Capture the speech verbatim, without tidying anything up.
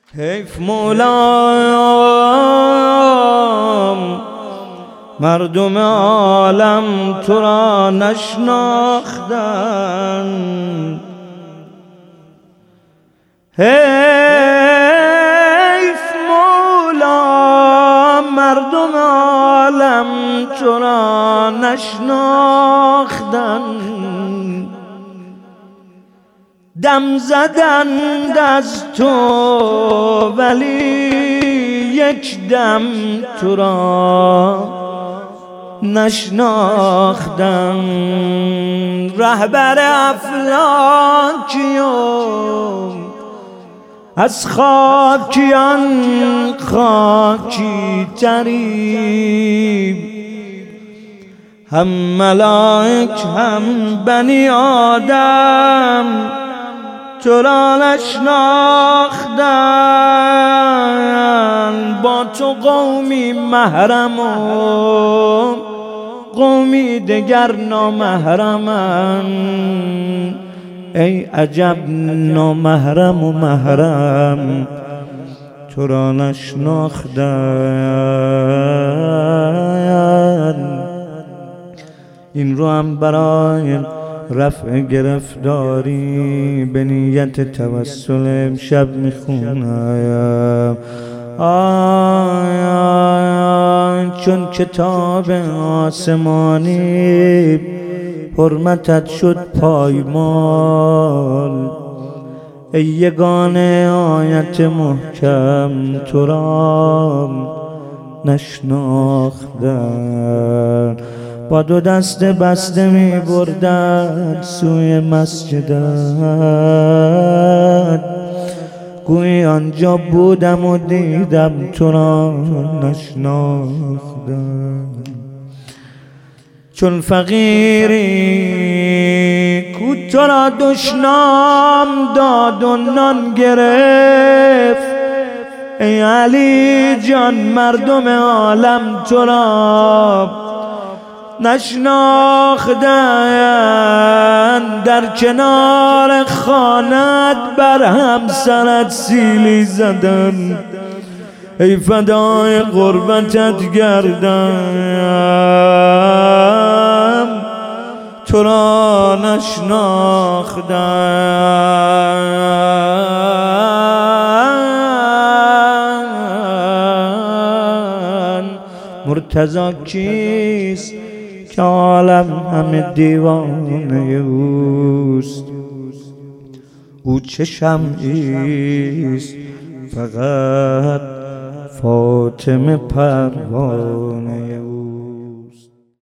حیف مولام مردم عالم تو را نشناختن، حیف مولام مردم عالم تو را نشناختن، دم زدند از تو ولی یک دم تو را نشناختن. رهبر افلاکیون از خاکیان خاکی تری، هم ملائک هم بنی آدم تو را نشناختن. با تو قومی محرم و قومی دگر نامحرمن، ای عجب نامحرم و محرم تو را نشناختن. این رو هم برای رفع گرفتاری به نیت توسل امشب میخونم. آیا چون کتاب آسمانی حرمتت شد پایمال، ای یگانه آیت محکم تو را نشناختن. با دو دست بسته می بردن سوی مسجدت، گویی آنجا بودم و دیدم تو را نشناختم. چون فقیری کو تو را دشنام داد و نان گرفت، ای علی جان مردم عالم تو را نشناختن. در کنار خانت بر همسرت سیلی زدن، ای فدای قربتت گردم تو را نشناختن. مرتضی کیست که عالم همه دیوانه اوست، او چه شمعیست فقط فاطمه پروانه